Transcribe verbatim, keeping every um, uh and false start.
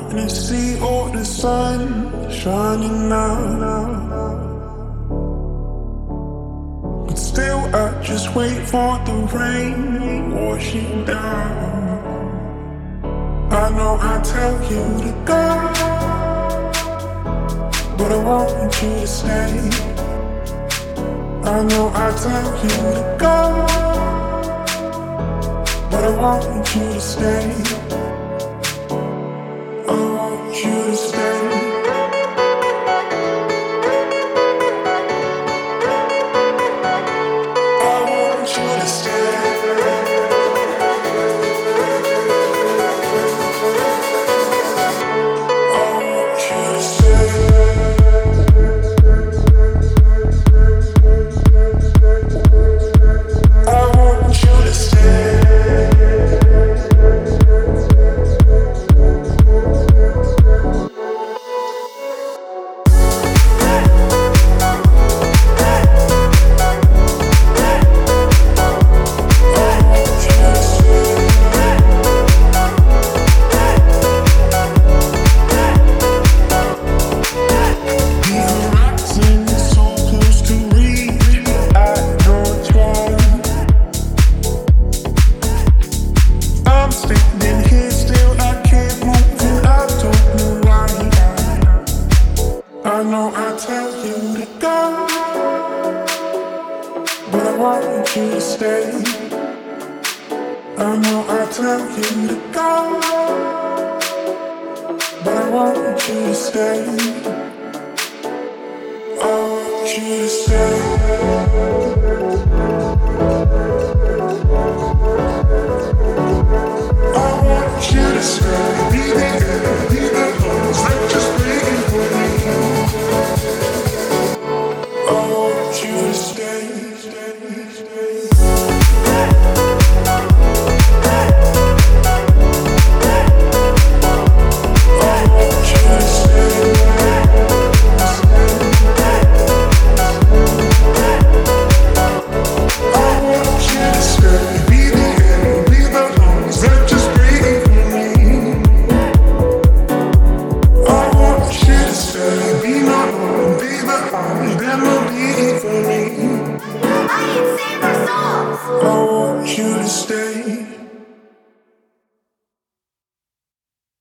and I see all the sun shining now. But still I just wait for the rain washing down. I know I tell you to go, but I want you to stay. I know I tell you to go, but I want you to stay. I want you to stay. I want you to stay. I know I tell you to go, but I want you to stay. I know I tell you to go, but I want you to stay. I want you to stay.